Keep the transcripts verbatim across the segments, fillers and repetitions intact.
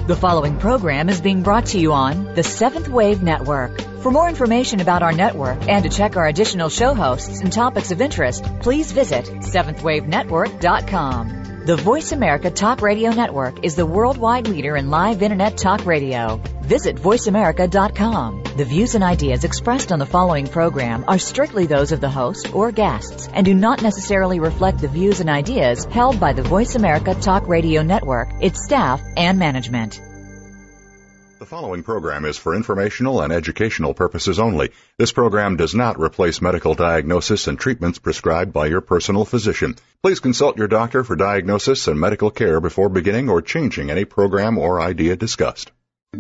The following program is being brought to you on the Seventh Wave Network. For more information about our network and to check our additional show hosts and topics of interest, please visit seventh wave network dot com. The Voice America Talk Radio Network is the worldwide leader in live Internet talk radio. Visit voice america dot com. The views and ideas expressed on the following program are strictly those of the host or guests and do not necessarily reflect the views and ideas held by the Voice America Talk Radio Network, its staff, and management. The following program is for informational and educational purposes only. This program does not replace medical diagnosis and treatments prescribed by your personal physician. Please consult your doctor for diagnosis and medical care before beginning or changing any program or idea discussed.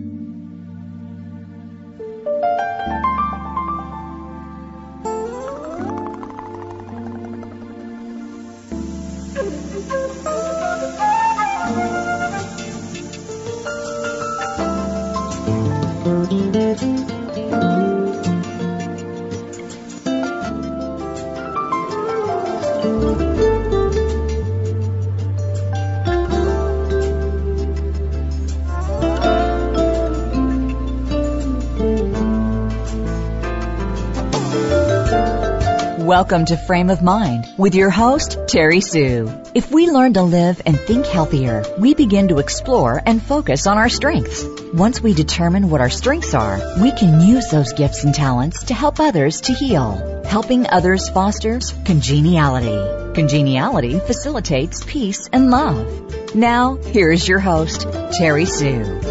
Welcome to Frame of Mind with your host, Terry Sue. If we learn to live and think healthier, we begin to explore and focus on our strengths. Once we determine what our strengths are, we can use those gifts and talents to help others to heal. Helping others fosters congeniality. Congeniality facilitates peace and love. Now, here's your host, Terry Sue.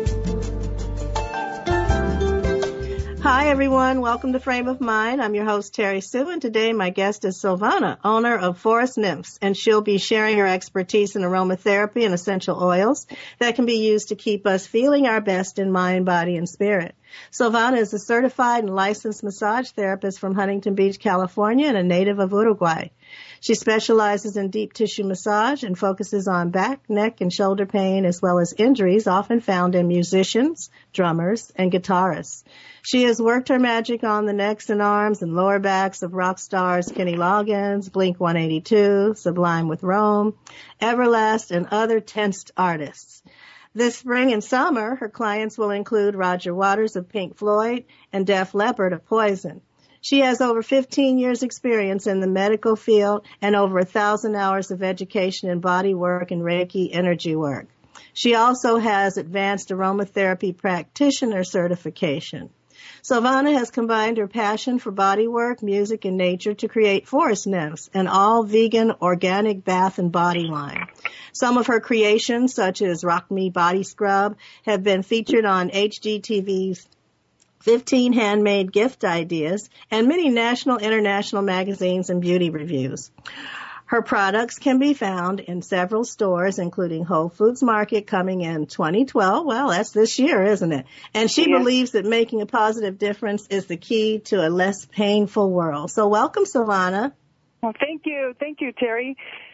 Hi, everyone. Welcome to Frame of Mind. I'm your host, Terry Sue, and today my guest is Silvana, owner of Forest Nymphs, and she'll be sharing her expertise in aromatherapy and essential oils that can be used to keep us feeling our best in mind, body, and spirit. Silvana is a certified and licensed massage therapist from Huntington Beach, California, and a native of Uruguay. She specializes in deep tissue massage and focuses on back, neck, and shoulder pain, as well as injuries often found in musicians, drummers, and guitarists. She has worked her magic on the necks and arms and lower backs of rock stars Kenny Loggins, Blink one eighty-two, Sublime with Rome, Everlast, and other tensed artists. This spring and summer, her clients will include Roger Waters of Pink Floyd and Def Leppard of Poison. She has over fifteen years experience in the medical field and over a thousand hours of education in body work and Reiki energy work. She also has advanced aromatherapy practitioner certification. Silvana has combined her passion for body work, music, and nature to create Forest Nymphs, an all-vegan, organic bath and body line. Some of her creations, such as Rock Me Body Scrub, have been featured on H G T V's fifteen Handmade Gift Ideas and many national, international magazines and beauty reviews. Her products can be found in several stores, including Whole Foods Market coming in twenty twelve. Well, that's this year, isn't it? And she yes. believes that making a positive difference is the key to a less painful world. So welcome, Silvana. Well, thank you. Thank you, Terry.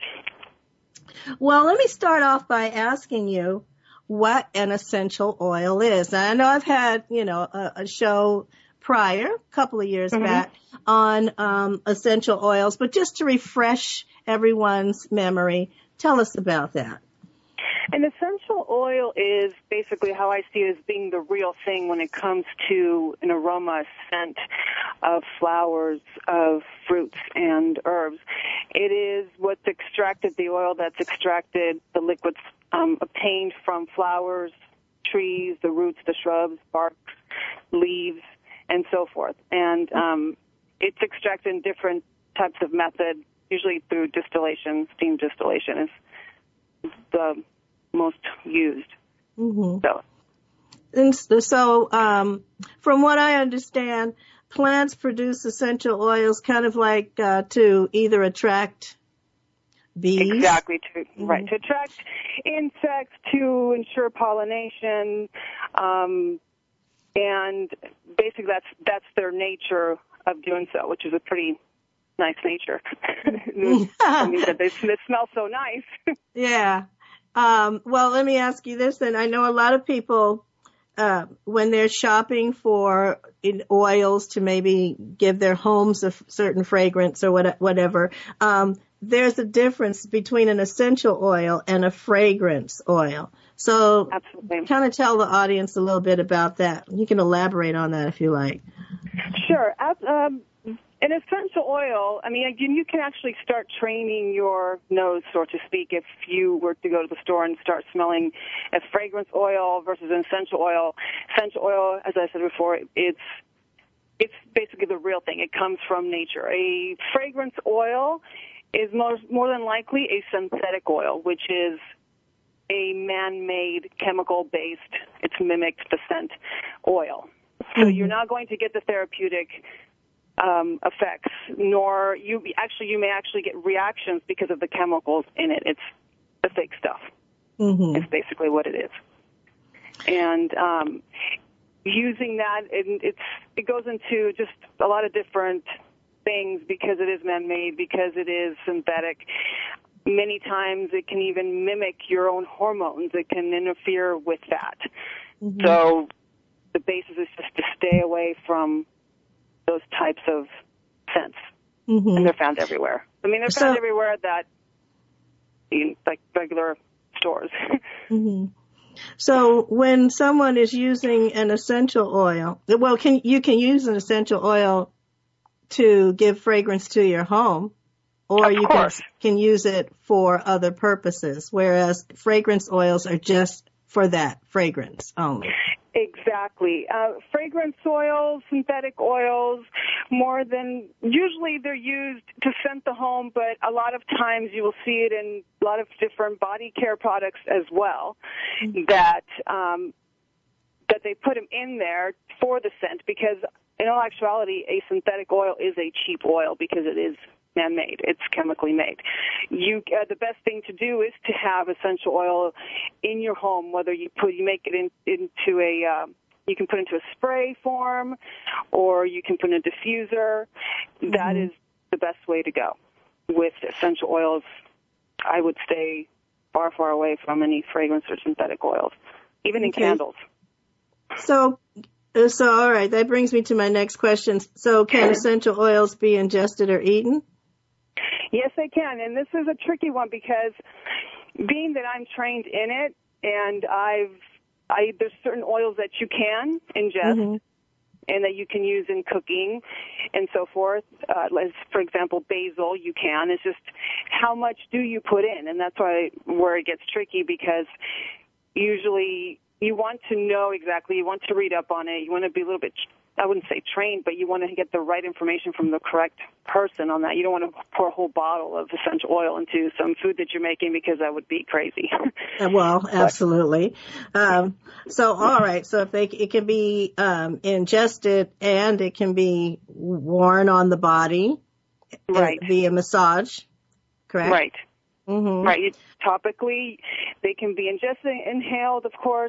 Well, let me start off by asking you what an essential oil is. Now, I know I've had, you know, a, a show prior, a couple of years mm-hmm. back, on um, essential oils, but just to refresh everyone's memory, tell us about that. An essential oil is basically how I see it as being the real thing when it comes to an aroma, scent of flowers, of fruits and herbs. It is what's extracted, the oil that's extracted, the liquids um, obtained from flowers, trees, the roots, the shrubs, bark, leaves, and so forth. And um, it's extracted in different types of methods, usually through distillation. Steam distillation is the most used. Mm-hmm. So, and so um, from what I understand, plants produce essential oils kind of like uh, to either attract bees. Exactly, to, mm-hmm. right, to attract insects, to ensure pollination, um, and basically that's that's their nature of doing so, which is a pretty nice nature. I mean, that they, they smell so nice. Yeah. Um, well, let me ask you this then. I know a lot of people, uh, when they're shopping for in oils to maybe give their homes a f- certain fragrance or what, whatever, um, there's a difference between an essential oil and a fragrance oil. So Absolutely. kind of tell the audience a little bit about that. You can elaborate on that if you like. Sure. Um, an essential oil, I mean, you can actually start training your nose, so to speak, if you were to go to the store and start smelling a fragrance oil versus an essential oil. Essential oil, as I said before, it's it's basically the real thing. It comes from nature. A fragrance oil is more, more than likely a synthetic oil, which is a man-made chemical-based, it's mimicked the scent oil. So mm-hmm. you're not going to get the therapeutic um, effects, nor you actually you may actually get reactions because of the chemicals in it. It's the fake stuff. Mm-hmm. It's basically what it is. And um, using that, it, it's it goes into just a lot of different things because it is man-made, because it is synthetic. Many times it can even mimic your own hormones. It can interfere with that. Mm-hmm. So the basis is just to stay away from those types of scents. Mm-hmm. And they're found everywhere. I mean, they're found so, everywhere that, in, like regular stores. Mm-hmm. So when someone is using an essential oil, well, can you can use an essential oil to give fragrance to your home, or of you can, can use it for other purposes, whereas fragrance oils are just for that fragrance only. Exactly. Uh, fragrance oils, synthetic oils, more than, usually they're used to scent the home, but a lot of times you will see it in a lot of different body care products as well, mm-hmm. that, um, that they put them in there for the scent, because in all actuality, a synthetic oil is a cheap oil because it is man-made. It's chemically made. You, uh, the best thing to do is to have essential oil in your home, whether you put, you make it in, into a, um, you can put it into a spray form, or you can put in a diffuser. Mm-hmm. That is the best way to go. With essential oils, I would stay far, far away from any fragrance or synthetic oils, even in okay. candles. So, so all right, that brings me to my next question. So, can essential oils be ingested or eaten? Yes, they can, and this is a tricky one because being that I'm trained in it, and I've, I, there's certain oils that you can ingest mm-hmm. and that you can use in cooking and so forth. Uh, as, for example, basil, you can. It's just how much do you put in, and that's why where it gets tricky, because usually you want to know exactly, you want to read up on it, you want to be a little bit, I wouldn't say trained, but you want to get the right information from the correct person on that. You don't want to pour a whole bottle of essential oil into some food that you're making, because that would be crazy. Well, absolutely. Um, so, all right. So if they, it can be um, ingested and it can be worn on the body, right, via massage, correct? Right. Mm-hmm. Right. Topically, they can be ingested, inhaled, of course,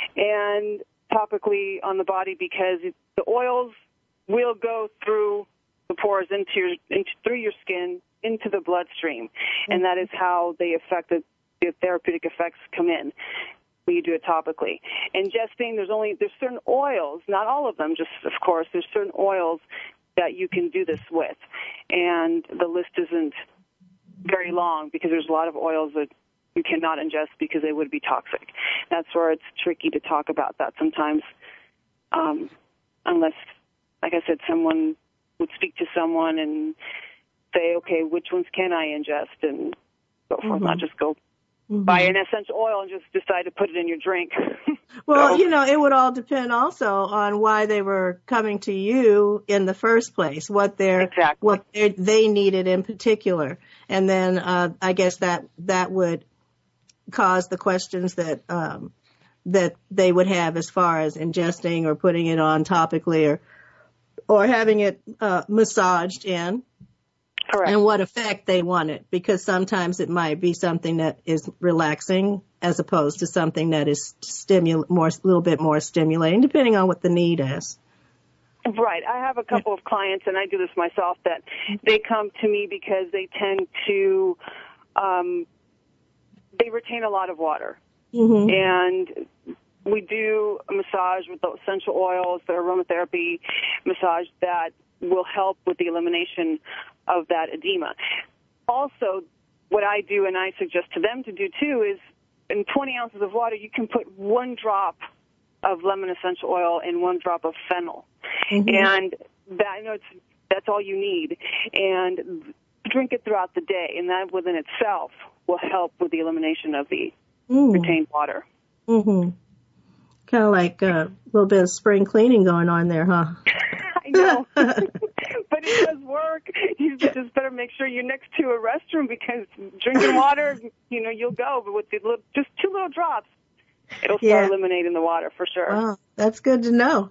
and topically on the body, because the oils will go through the pores into your into, through your skin into the bloodstream, mm-hmm. and that is how they affect the, the therapeutic effects come in when you do it topically. Ingesting, there's only there's certain oils, not all of them, just of course, there's certain oils that you can do this with, and the list isn't very long because there's a lot of oils that you cannot ingest because they would be toxic. That's where it's tricky to talk about that sometimes, um, unless, like I said, someone would speak to someone and say, okay, which ones can I ingest, and so forth, mm-hmm. not just go mm-hmm. buy an essential oil and just decide to put it in your drink. Well, so, you know, it would all depend also on why they were coming to you in the first place, what they're, exactly. what they needed in particular. And then, uh, I guess that, that would cause the questions that, um, that they would have as far as ingesting or putting it on topically, or, or having it, uh, massaged in. Correct. And what effect they want it, because sometimes it might be something that is relaxing as opposed to something that is stimul- more, a little bit more stimulating, depending on what the need is. Right. I have a couple of clients, and I do this myself, that they come to me because they tend to, um, they retain a lot of water. Mm-hmm. And we do a massage with the essential oils, the aromatherapy massage that will help with the elimination of that edema. Also, what I do and I suggest to them to do too is in twenty ounces of water, you can put one drop of lemon essential oil and one drop of fennel. Mm-hmm. And that, I know it's, that's all you need. And drink it throughout the day, and that within itself will help with the elimination of the mm. retained water. Mm-hmm. Kind of like a little bit of spring cleaning going on there, huh? I know. But it does work. You just better make sure you're next to a restroom, because drinking water, you know, you'll go. But with the little, just two little drops, it'll start yeah. eliminating the water for sure. Wow, that's good to know.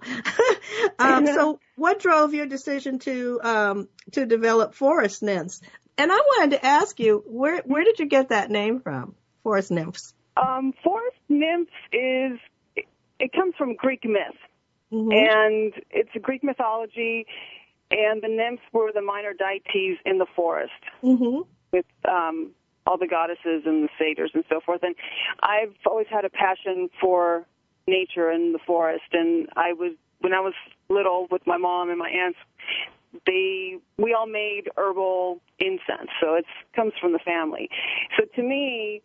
um, so what drove your decision to um, to develop Forest Nymphs? And I wanted to ask you, where where did you get that name from, Forest Nymphs? Um, Forest Nymphs is, it, it comes from Greek myth. Mm-hmm. And it's a Greek mythology, and the nymphs were the minor deities in the forest mm-hmm. with um, all the goddesses and the satyrs and so forth. And I've always had a passion for nature and the forest. And I was, when I was little with my mom and my aunts, they, we all made herbal incense. So it comes from the family. So to me,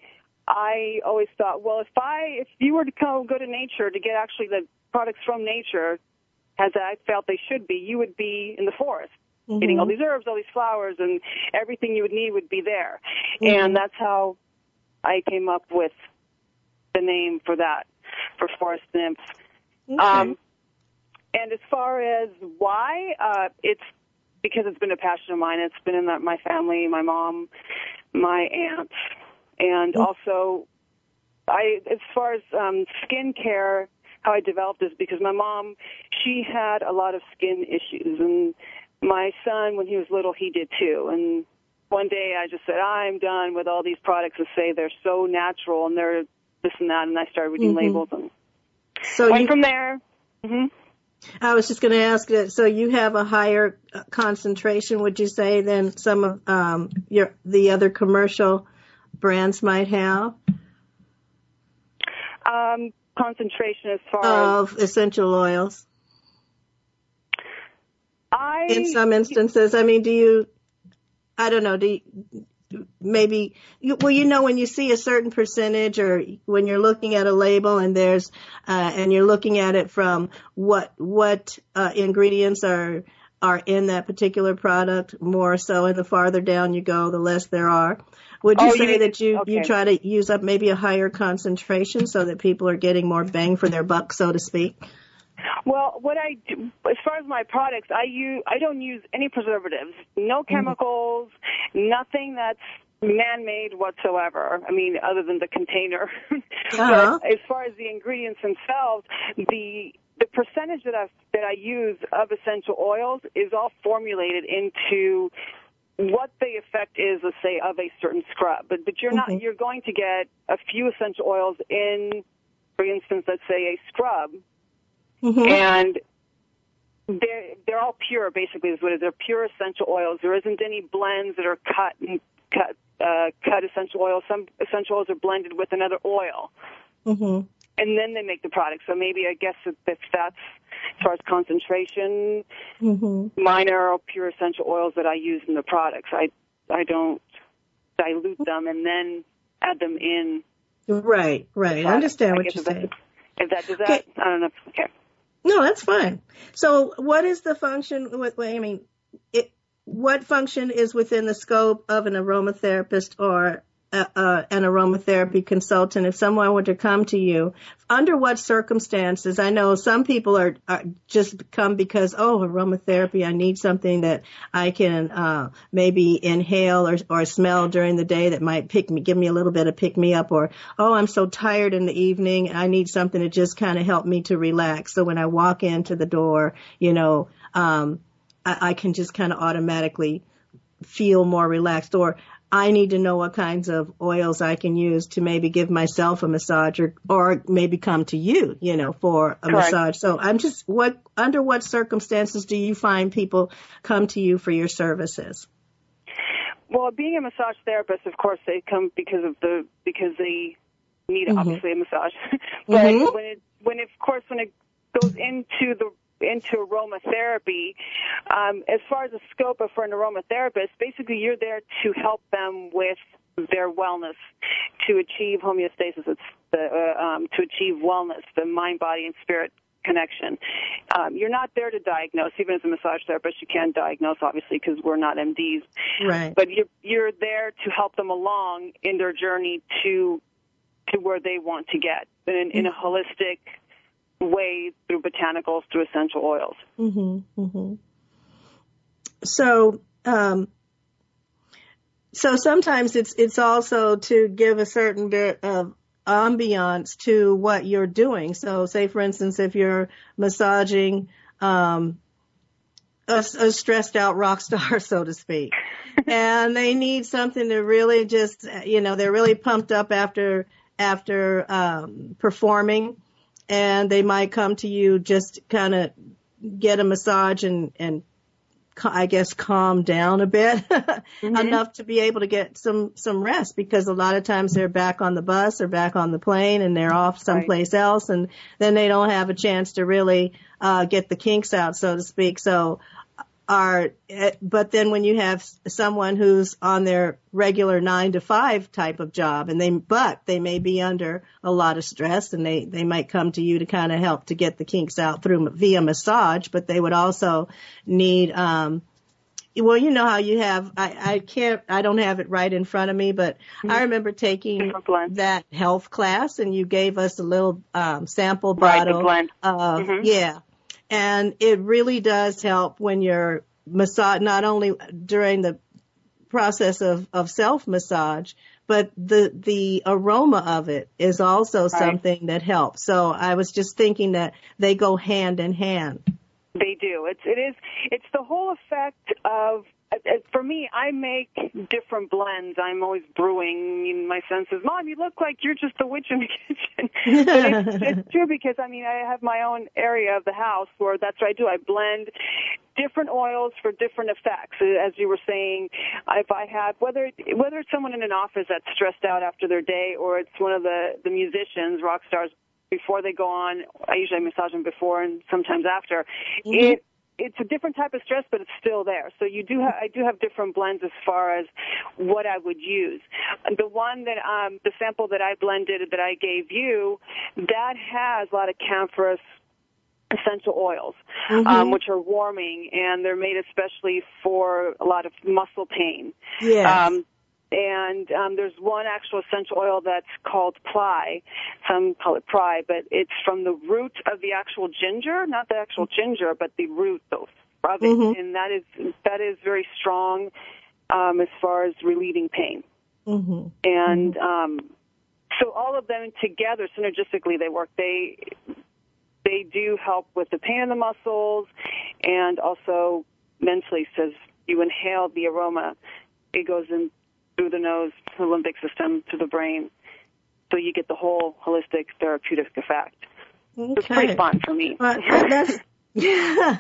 I always thought, well, if I, if you were to go, go to nature to get actually the products from nature, as I felt they should be, you would be in the forest, mm-hmm. getting all these herbs, all these flowers, and everything you would need would be there. Mm-hmm. And that's how I came up with the name for that, for Forest Nymphs. Okay. Um, and as far as why, uh, it's because it's been a passion of mine. It's been in my family, my mom, my aunts, and mm-hmm. also, I, as far as um, skin care, how I developed this, because my mom, she had a lot of skin issues, and my son, when he was little, he did too. And one day I just said, I'm done with all these products that say they're so natural and they're this and that, and I started reading mm-hmm. labels and so went you, from there. Mm-hmm. I was just going to ask that. So you have a higher concentration, would you say, than some of um, your the other commercial brands might have? Um. Concentration as far of as essential oils. I in some instances, I mean, do you? I don't know. Do you, maybe? You, well, you know, when you see a certain percentage, or when you're looking at a label and there's, uh, and you're looking at it from what what uh, ingredients are are in that particular product, more so, and the farther down you go, the less there are. Would you oh, say you that you, okay. you try to use up maybe a higher concentration so that people are getting more bang for their buck, so to speak? Well, what I do, as far as my products, I use I don't use any preservatives, no chemicals, mm-hmm. nothing that's man-made whatsoever. I mean, other than the container. Uh-huh. But as far as the ingredients themselves, the the percentage that I that I use of essential oils is all formulated into what the effect is, let's say, of a certain scrub. But but you're mm-hmm. not you're going to get a few essential oils in, for instance, let's say a scrub, mm-hmm. and they're they're all pure. Basically, is what it is. They're pure essential oils. There isn't any blends that are cut and cut uh, cut essential oils. Some essential oils are blended with another oil. Mm-hmm. And then they make the product. So maybe I guess if that's, as far as concentration, mm-hmm. minor or pure essential oils that I use in the products. I I don't dilute them and then add them in. Right, right. I understand I what you're saying. If that does that, okay. I don't know. Okay. No, that's fine. So what is the function with, I mean, it, what function is within the scope of an aromatherapist or Uh, uh, an aromatherapy consultant, if someone were to come to you, under what circumstances? I know some people are, are just come because, oh, aromatherapy, I need something that I can uh, maybe inhale or, or smell during the day that might pick me, give me a little bit of pick me up, or, oh, I'm so tired in the evening, I need something to just kind of help me to relax. So when I walk into the door, you know, um, I, I can just kind of automatically feel more relaxed, or I need to know what kinds of oils I can use to maybe give myself a massage, or, or maybe come to you, you know, for a Correct. massage. So I'm just, what, under what circumstances do you find people come to you for your services? Well, being a massage therapist, of course, they come because of the, because they need mm-hmm. obviously a massage. But mm-hmm. when it, when it, of course, when it goes into the, into aromatherapy, um, as far as the scope of for an aromatherapist, basically you're there to help them with their wellness, to achieve homeostasis. It's the, uh, um, to achieve wellness, the mind, body, and spirit connection. Um, you're not there to diagnose. Even as a massage therapist, you can diagnose, obviously, because we're not M Ds. Right. But you're you're there to help them along in their journey to to where they want to get in, in a holistic way, through botanicals, through essential oils. Mm-hmm. Mm-hmm. So, um, so sometimes it's it's also to give a certain bit of ambiance to what you're doing. So say, for instance, if you're massaging um, a, a stressed out rock star, so to speak, and they need something to really just, you know, they're really pumped up after after um, performing, and they might come to you just kind of get a massage and, and I guess calm down a bit mm-hmm. enough to be able to get some, some rest, because a lot of times they're back on the bus or back on the plane and they're off someplace right. else, and then they don't have a chance to really uh, get the kinks out, so to speak. So are, but then when you have someone who's on their regular nine to five type of job, and they, but they may be under a lot of stress, and they, they might come to you to kind of help to get the kinks out through via massage, but they would also need, um, well, you know how you have, I, I can't, I don't have it right in front of me, but mm-hmm. I remember taking that health class, and you gave us a little, um, sample bottle. Right, the blend. Uh, mm-hmm. Yeah. And it really does help when you're massage, not only during the process of, of self-massage, but the the aroma of it is also right. something that helps. So I was just thinking that they go hand in hand. They do. It's it is it's the whole effect of. For me, I make different blends. I'm always brewing. My son says, "Mom, you look like you're just a witch in the kitchen." But it's, it's true, because, I mean, I have my own area of the house where that's what I do. I blend different oils for different effects. As you were saying, if I have, whether whether it's someone in an office that's stressed out after their day, or it's one of the, the musicians, rock stars, before they go on, I usually massage them before and sometimes after. Mm-hmm. It It's a different type of stress, but it's still there. So you do have, I do have different blends as far as what I would use. The one that, um, the sample that I blended that I gave you, that has a lot of camphorous essential oils, mm-hmm. um, which are warming, and they're made especially for a lot of muscle pain. Yeah. Um, And um, there's one actual essential oil that's called Ply. Some call it Pry, but it's from the root of the actual ginger, not the actual ginger, but the root of it. Mm-hmm. And that is that is very strong um, as far as relieving pain. Mm-hmm. And mm-hmm. um, so all of them together, synergistically, they work. They they do help with the pain in the muscles, and also mentally, says you inhale the aroma, it goes in through the nose, to the limbic system, to the brain, so you get the whole holistic therapeutic effect. Okay. It's pretty fun for me. Well, that's, yeah.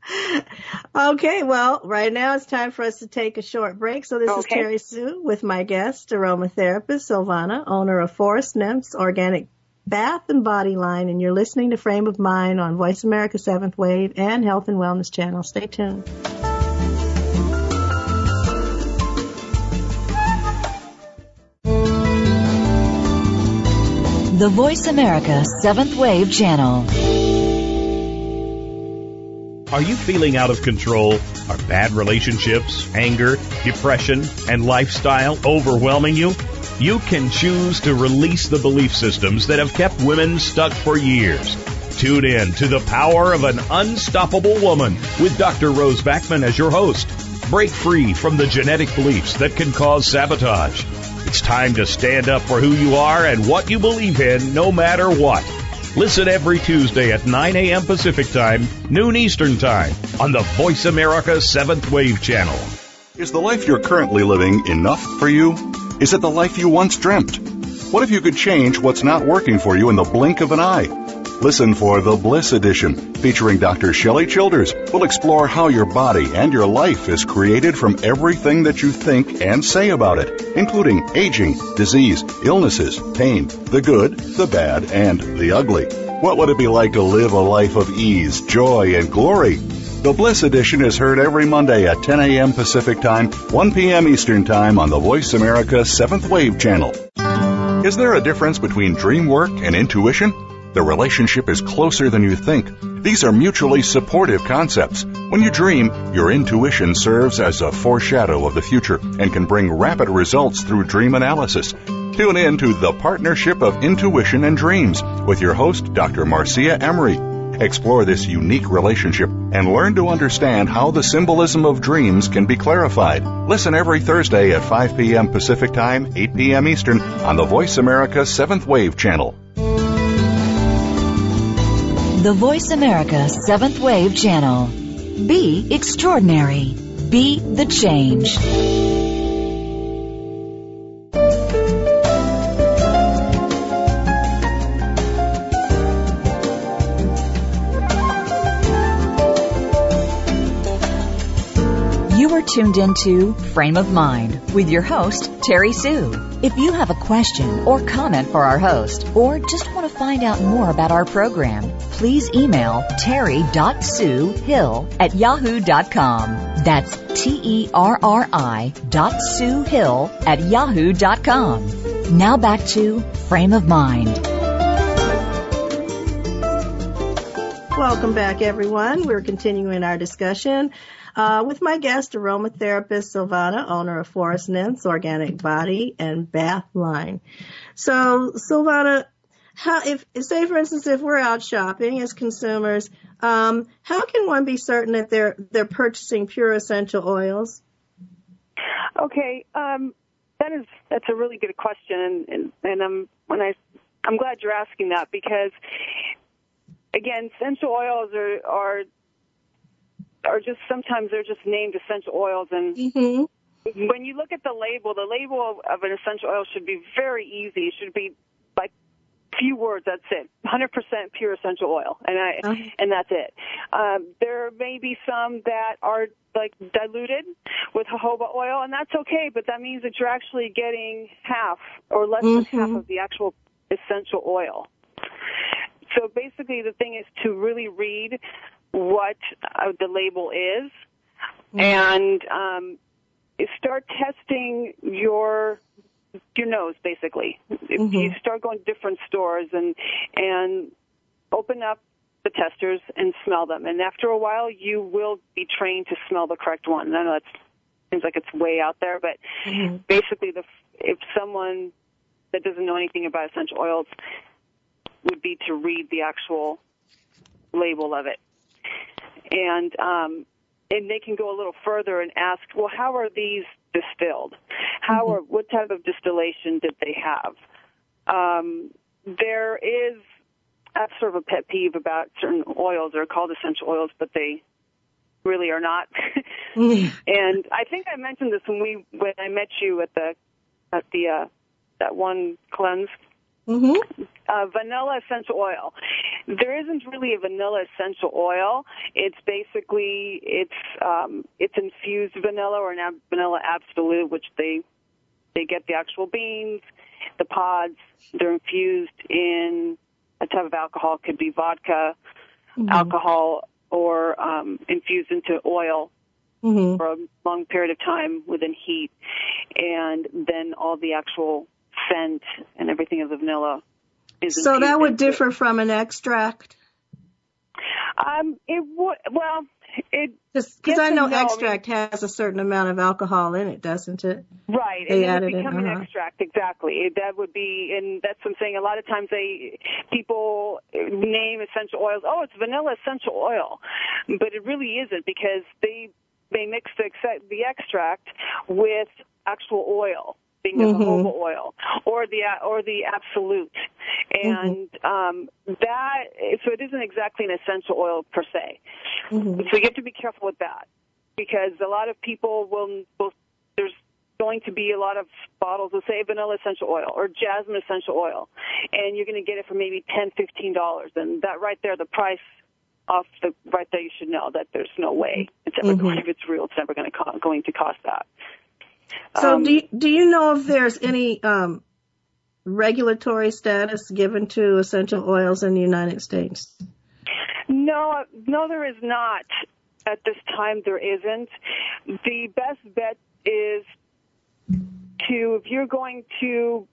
Okay, well, right now it's time for us to take a short break. So this okay. is Terry Sue with my guest, aromatherapist Silvana, owner of Forest Nymphs Organic Bath and Body Line, and you're listening to Frame of Mind on Voice America Seventh Wave and Health and Wellness Channel. Stay tuned. The Voice America Seventh Wave Channel. Are you feeling out of control? Are bad relationships, anger, depression, and lifestyle overwhelming you? You can choose to release the belief systems that have kept women stuck for years. Tune in to The Power of an Unstoppable Woman with Doctor Rose Backman as your host. Break free from the genetic beliefs that can cause sabotage. It's time to stand up for who you are and what you believe in, no matter what. Listen every Tuesday at nine a.m. Pacific Time, noon Eastern Time, on the Voice America Seventh Wave Channel. Is the life you're currently living enough for you? Is it the life you once dreamt? What if you could change what's not working for you in the blink of an eye? Listen for The Bliss Edition, featuring Doctor Shelley Childers. We'll explore how your body and your life is created from everything that you think and say about it, including aging, disease, illnesses, pain, the good, the bad, and the ugly. What would it be like to live a life of ease, joy, and glory? The Bliss Edition is heard every Monday at ten a.m. Pacific Time, one p.m. Eastern Time on the Voice America seventh Wave channel. Is there a difference between dream work and intuition? The relationship is closer than you think. These are mutually supportive concepts. When you dream, your intuition serves as a foreshadow of the future and can bring rapid results through dream analysis. Tune in to The Partnership of Intuition and Dreams with your host, Doctor Marcia Emery. Explore this unique relationship and learn to understand how the symbolism of dreams can be clarified. Listen every Thursday at five p.m. Pacific Time, eight p.m. Eastern on the Voice America seventh Wave channel. The Voice America seventh Wave channel. Be extraordinary. Be the change. Tuned into Frame of Mind with your host, Terry Sue. If you have a question or comment for our host, or just want to find out more about our program, please email terry dot sue hill at yahoo dot com. That's T E R R I dot Sue Hill at yahoo dot com. Now back to Frame of Mind. Welcome back, everyone. We're continuing our discussion Uh, with my guest, aromatherapist Silvana, owner of Forest Nymphs, Organic Body and Bath Line. So, Silvana, how, if, say for instance, if we're out shopping as consumers, um, how can one be certain that they're they're purchasing pure essential oils? Okay, um, that is that's a really good question, and and, and I'm when I I'm glad you're asking that, because again, essential oils are are Or just sometimes they're just named essential oils, and mm-hmm. when you look at the label, the label of, of an essential oil should be very easy. It should be like few words. That's it. one hundred percent pure essential oil, and I uh-huh. and that's it. Um, there may be some that are like diluted with jojoba oil, and that's okay. But that means that you're actually getting half or less mm-hmm. than half of the actual essential oil. So basically, the thing is to really read what uh, the label is, mm-hmm. and um, start testing your your nose. Basically, mm-hmm. you start going to different stores and and open up the testers and smell them. And after a while, you will be trained to smell the correct one. I know that seems like it's way out there, but mm-hmm. basically, the if someone that doesn't know anything about essential oils would be to read the actual label of it. And um, and they can go a little further and ask, well, how are these distilled? How are what type of distillation did they have? Um, there is that's sort of a pet peeve about certain oils. They're called essential oils, but they really are not. And I think I mentioned this when we when I met you at the at the uh, that one cleanse. Mm-hmm. Uh, vanilla essential oil. There isn't really a vanilla essential oil. It's basically it's um, it's infused vanilla or an ab- vanilla absolute, which they they get the actual beans, the pods. They're infused in a type of alcohol. It could be vodka, mm-hmm. alcohol, or um, infused into oil mm-hmm. for a long period of time within heat, and then all the actual scent and everything of the vanilla is so that would differ it. From an extract? Um, it would, well, it... Because I know no, extract I mean, has a certain amount of alcohol in it, doesn't it? Right, they and it would added become it, uh-huh. an extract, exactly. That would be, and that's what I'm saying, a lot of times they, people name essential oils, oh, it's vanilla essential oil, but it really isn't, because they, they mix the, the extract with actual oil, being the mm-hmm. jojoba oil, or the or the absolute, and mm-hmm. um, that so it isn't exactly an essential oil per se. Mm-hmm. So you have to be careful with that, because a lot of people will, will there's going to be a lot of bottles that say vanilla essential oil or jasmine essential oil, and you're going to get it for maybe ten, fifteen dollars, and that right there, the price off the right there, you should know that there's no way it's ever mm-hmm. going, if it's real, it's never going to co- going to cost that. So um, do you, do you know if there's any um, regulatory status given to essential oils in the United States? No, no, there is not. at this time, there isn't. The best bet is to, if you're going to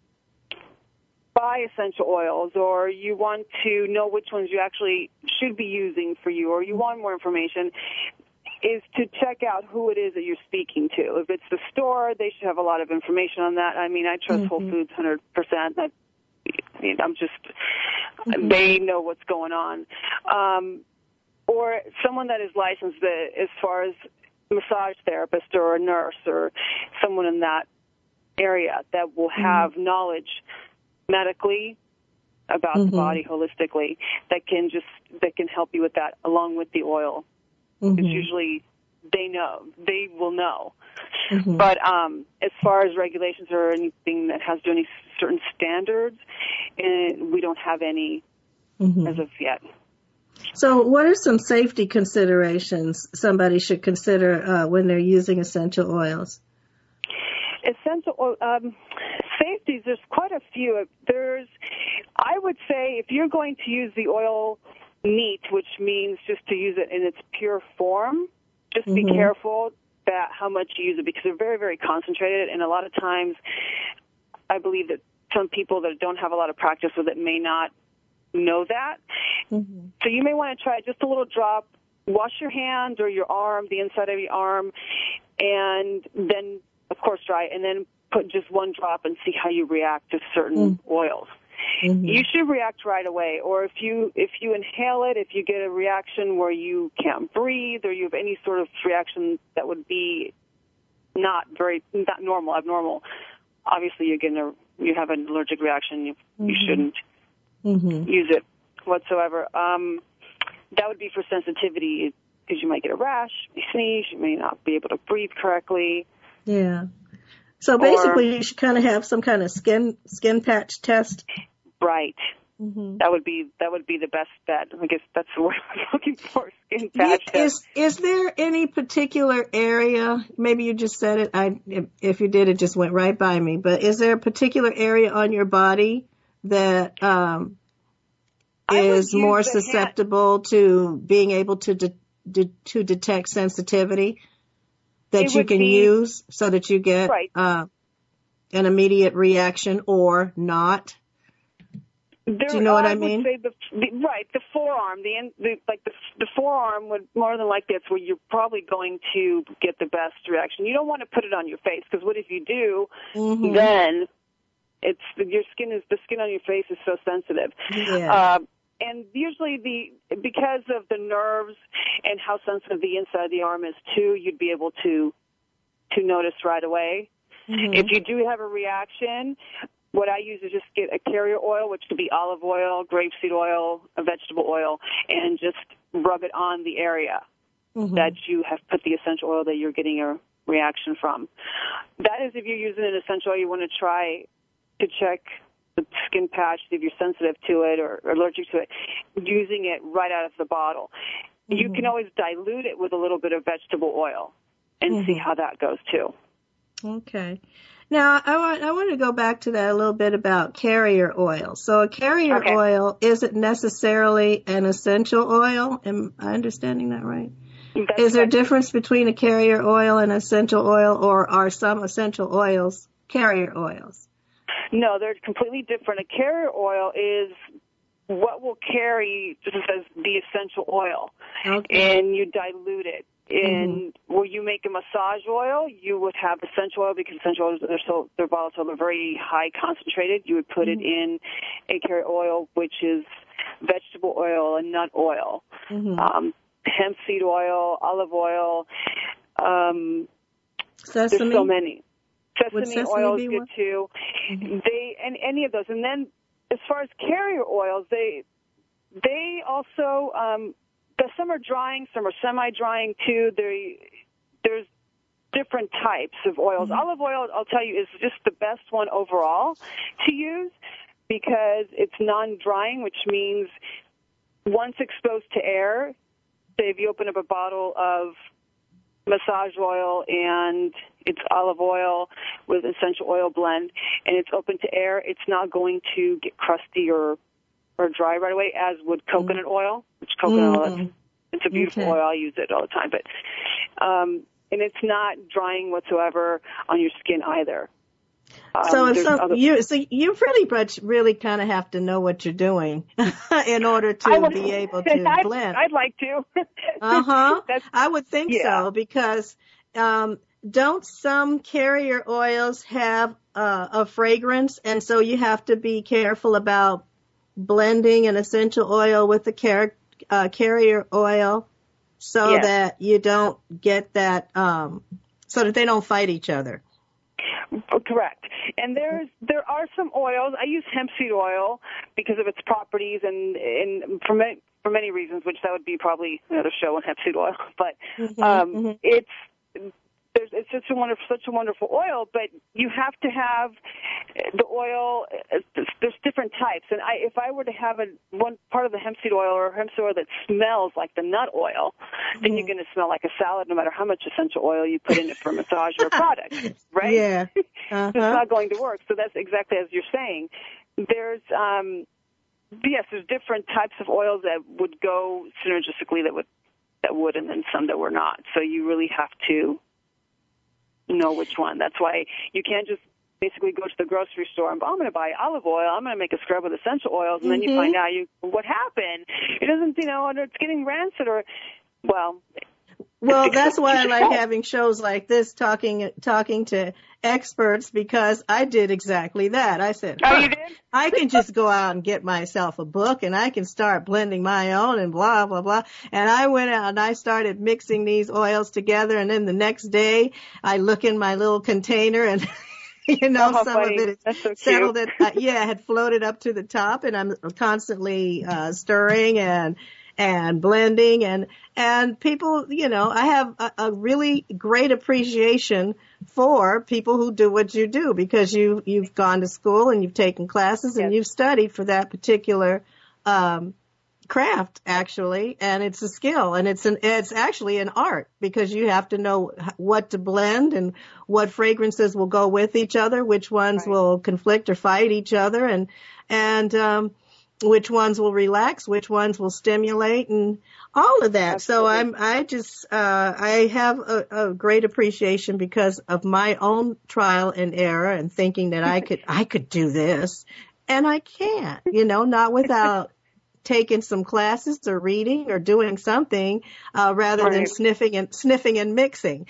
buy essential oils, or you want to know which ones you actually should be using for you, or you want more information, is to check out who it is that you're speaking to. If it's the store, they should have a lot of information on that. I mean, I trust mm-hmm. Whole Foods one hundred percent. I, I mean, I'm just, mm-hmm. they know what's going on. Um, or someone that is licensed uh, as far as massage therapist or a nurse or someone in that area that will have mm-hmm. knowledge medically about mm-hmm. the body holistically that can just, that can help you with that along with the oil. Mm-hmm. It's usually they know, they will know. Mm-hmm. But um, as far as regulations or anything that has to do any certain standards, and we don't have any mm-hmm. as of yet. So what are some safety considerations somebody should consider uh, when they're using essential oils? Essential oil, um, safeties, there's quite a few. There's, I would say if you're going to use the oil neat, which means just to use it in its pure form, just mm-hmm. be careful about how much you use it because they're very, very concentrated, and a lot of times I believe that some people that don't have a lot of practice with it may not know that. Mm-hmm. So you may want to try just a little drop, wash your hand or your arm, the inside of your arm, and then, of course, dry it, and then put just one drop and see how you react to certain mm-hmm. oils. Mm-hmm. You should react right away, or if you if you inhale it, if you get a reaction where you can't breathe, or you have any sort of reaction that would be not very not normal, abnormal, obviously you're going to you have an allergic reaction. You mm-hmm. you shouldn't mm-hmm. use it whatsoever. Um, that would be for sensitivity because you might get a rash, you sneeze, you may not be able to breathe correctly. Yeah. So basically, or, you should kind of have some kind of skin skin patch test. Right. Mm-hmm. That would be that would be the best bet. I guess that's the word I'm looking for. Skin patch test. Is is there any particular area? Maybe you just said it. I if, if you did, it just went right by me. But is there a particular area on your body that um, is more susceptible hand. to being able to de- de- to detect sensitivity? That it you can be, use so that you get right. uh, an immediate reaction or not. There, Do you know what I, I mean? Would say the, the, right, the forearm, the, the like the, the forearm would more than likely that's where you're probably going to get the best reaction. You don't want to put it on your face because what if you do? Mm-hmm. Then it's your skin is the skin on your face is so sensitive. Yeah. Uh, And usually the because of the nerves and how sensitive the inside of the arm is too, you'd be able to to notice right away. Mm-hmm. If you do have a reaction, what I use is just get a carrier oil, which could be olive oil, grapeseed oil, a vegetable oil, and just rub it on the area mm-hmm. that you have put the essential oil that you're getting a reaction from. That is if you're using an essential oil, you want to try to check the skin patch, if you're sensitive to it or, or allergic to it, using it right out of the bottle. Mm-hmm. You can always dilute it with a little bit of vegetable oil and mm-hmm. see how that goes too. Okay. Now, I want I want to go back to that a little bit about carrier oil. So a carrier okay. oil isn't necessarily an essential oil. Am I understanding that right? That's Is there a difference between a carrier oil and essential oil, or are some essential oils carrier oils? No, they're completely different. A carrier oil is what will carry, just as the essential oil, okay. and you dilute it. And mm-hmm. where you make a massage oil, you would have essential oil because essential oils are so they're volatile, they're very high concentrated. You would put mm-hmm. it in a carrier oil, which is vegetable oil and nut oil, mm-hmm. um, hemp seed oil, olive oil. Um, Sesame. There's so many. Sesame, sesame oil is good too. Mm-hmm. They and any of those. And then as far as carrier oils, they they also um, some are drying, some are semi-drying too. They, there's different types of oils. Mm-hmm. Olive oil, I'll tell you, is just the best one overall to use because it's non-drying, which means once exposed to air, say if you open up a bottle of massage oil and it's olive oil with essential oil blend and it's open to air, it's not going to get crusty or or dry right away, as would coconut oil, which coconut oil is, is very dry. Mm-hmm. So, um, carrier oils, It's a beautiful Okay. oil. I use it all the time. But um, and it's not drying whatsoever on your skin either. Um, So if there's some, other- you so you pretty much really kind of have to know what you're doing in order to I would- be able to I'd, blend. I'd like to. Uh huh. That's- I would think yeah. so because um, don't some carrier oils have uh, a fragrance, and so you have to be careful about blending an essential oil with the car- uh, carrier oil so Yes. that you don't get that, um, so that they don't fight each other. Correct. And there's there are some oils. I use hemp seed oil because of its properties and, and for many, for many reasons, which that would be probably another show on hemp seed oil. But Mm-hmm, um, mm-hmm. it's there's it's such a wonderful such a wonderful oil. But you have to have the oil. There's different types, and I if I were to have a one part of the hemp seed oil or hemp seed oil that smells like the nut oil, then you're going to smell like a salad, no matter how much essential oil you put in it for a massage or a product, right? Yeah. Uh-huh. It's not going to work. So that's exactly as you're saying. There's, um, yes, there's different types of oils that would go synergistically that would, that would, and then some that were not. So you really have to know which one. That's why you can't just basically go to the grocery store and, oh, I'm going to buy olive oil. I'm going to make a scrub with essential oils. And then Mm-hmm. you find out you, what happened. It doesn't, you know, it's getting rancid or, well, Well, that's why I It's like help. having shows like this, talking talking to experts, because I did exactly that. I said, Oh, huh, you did? I can just go out and get myself a book, and I can start blending my own and blah, blah, blah. And I went out and I started mixing these oils together, and then the next day I look in my little container and you know, Oh, how some funny. of it That's so cute. settled it, uh, yeah, had floated up to the top, and I'm constantly uh, stirring and and blending, and and people, you know, I have a, a really great appreciation for people who do what you do, because you you've gone to school and you've taken classes and Yes. you've studied for that particular um craft, actually, and it's a skill, and it's an it's actually an art, because you have to know what to blend and what fragrances will go with each other, which ones Right. will conflict or fight each other, and and um which ones will relax, which ones will stimulate, and all of that. So I'm I just uh I have a, a great appreciation because of my own trial and error and thinking that I could I could do this, and I can't, you know, not without taking some classes or reading or doing something, uh, rather than Right. sniffing and sniffing and mixing.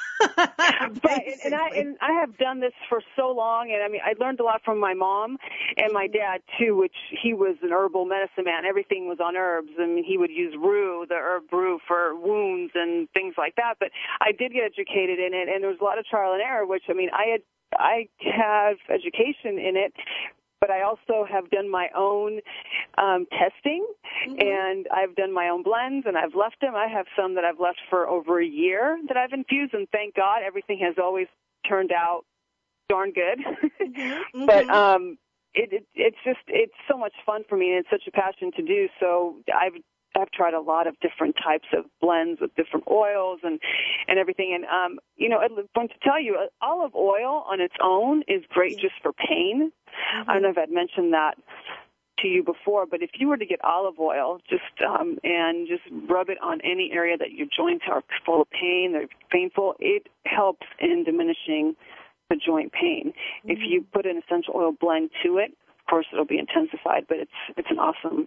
Right, and, and I and I have done this for so long, and I mean, I learned a lot from my mom and my dad too, which he was an herbal medicine man. Everything was on herbs, and he would use rue, the herb rue, for wounds and things like that. But I did get educated in it, and there was a lot of trial and error. Which I mean, I had I have education in it, but I also have done my own um, testing, Mm-hmm. and I've done my own blends, and I've left them. I have some that I've left for over a year that I've infused, and thank God everything has always turned out darn good. Mm-hmm. But um, it, it, it's just it's so much fun for me, and it's such a passion to do. So I've I've tried a lot of different types of blends with different oils and, and everything. And, um, you know, I want to tell you, uh, olive oil on its own is great just for pain. Mm-hmm. I don't know if I'd mentioned that to you before, but if you were to get olive oil just um, and just rub it on any area that your joints are full of pain, they're painful, it helps in diminishing the joint pain. Mm-hmm. If you put an essential oil blend to it, of course it'll be intensified, but it's it's an awesome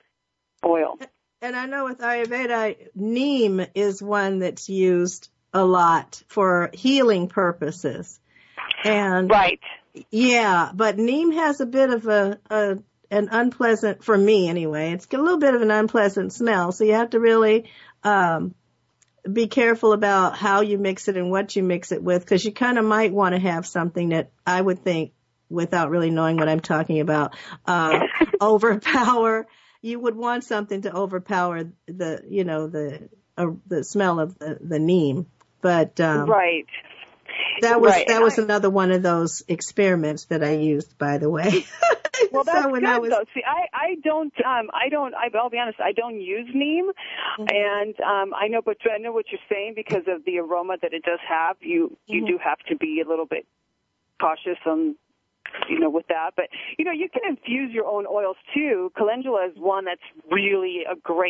oil. And I know with Ayurveda, neem is one that's used a lot for healing purposes. And right. Yeah, but neem has a bit of a, a an unpleasant, for me anyway, it's got a little bit of an unpleasant smell. So you have to really um be careful about how you mix it and what you mix it with, because you kind of might want to have something that I would think, without really knowing what I'm talking about, uh, overpower. You would want something to overpower the, you know, the uh, the smell of the, the neem. But um, right, that was right. that and was I, another one of those experiments that I used, by the way. Well, that's so when good I was, though. See, I I don't um I don't I, I'll be honest, I don't use neem, mm-hmm. and um I know, but I know what you're saying because of the aroma that it does have. You you mm-hmm. do have to be a little bit cautious on, you know, with that. But, you know, you can infuse your own oils, too. Calendula is one that's really a great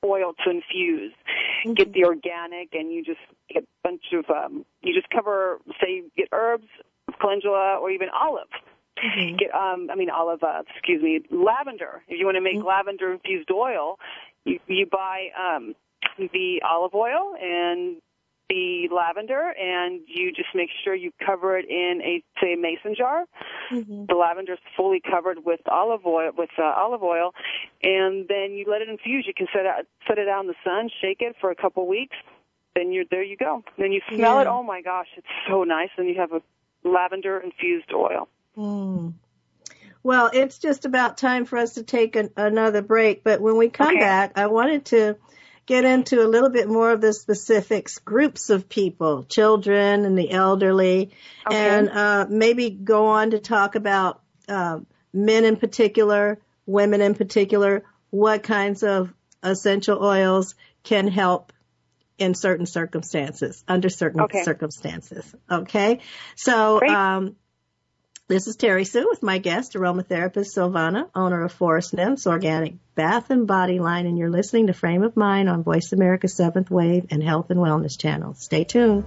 oil to infuse. Mm-hmm. Get the organic, and you just get a bunch of, um, you just cover, say, you get herbs, calendula, or even olive. Mm-hmm. Get, um, I mean, olive, uh, excuse me, lavender. If you want to make mm-hmm. lavender-infused oil, you, you buy um, the olive oil and the lavender, and you just make sure you cover it in a, say, a mason jar. Mm-hmm. The lavender is fully covered with olive oil, with uh, olive oil, and then you let it infuse. You can set it, set it out in the sun, shake it for a couple weeks, then you're there. You go. Then you smell yeah. it. Oh my gosh, it's so nice. And you have a lavender-infused oil. Mm. Well, it's just about time for us to take an, another break. But when we come okay. back, I wanted to get into a little bit more of the specifics, groups of people, children and the elderly, okay. and uh, maybe go on to talk about uh, men in particular, women in particular, what kinds of essential oils can help in certain circumstances, under certain okay. circumstances. Okay? So, um, this is Terry Sue with my guest, aromatherapist Silvana, owner of Forest Nymphs Organic Bath and Body Line, and you're listening to Frame of Mind on Voice America Seventh Wave and Health and Wellness Channel. Stay tuned.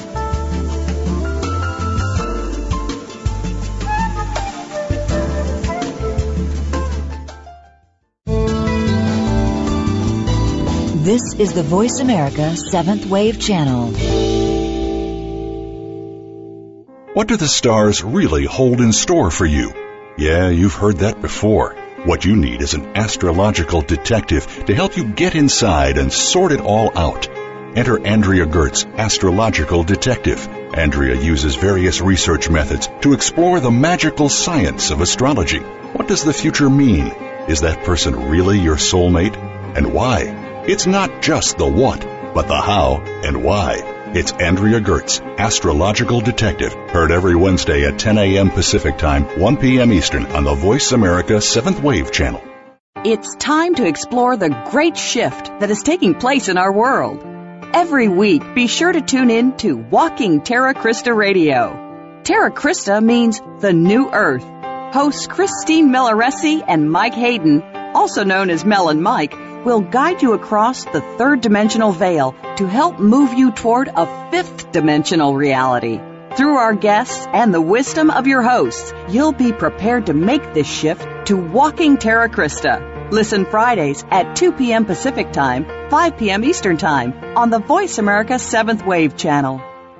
This is the Voice America Seventh Wave Channel. What do the stars really hold in store for you? Yeah, you've heard that before. What you need is an astrological detective to help you get inside and sort it all out. Enter Andrea Gertz, Astrological Detective. Andrea uses various research methods to explore the magical science of astrology. What does the future mean? Is that person really your soulmate? And why? It's not just the what, but the how and why. It's Andrea Gertz, Astrological Detective, heard every Wednesday at ten a.m. Pacific Time, one p.m. Eastern on the Voice America Seventh Wave Channel. It's time to explore the great shift that is taking place in our world. Every week, be sure to tune in to Walking Terra Christa Radio. Terra Christa means the new earth. Hosts Christine Milleresi and Mike Hayden, also known as Mel and Mike, will guide you across the third dimensional veil to help move you toward a fifth dimensional reality. Through our guests and the wisdom of your hosts, you'll be prepared to make this shift to Walking Terra Christa. Listen Fridays at two p.m. Pacific Time, five p.m. Eastern Time on the Voice America Seventh Wave Channel.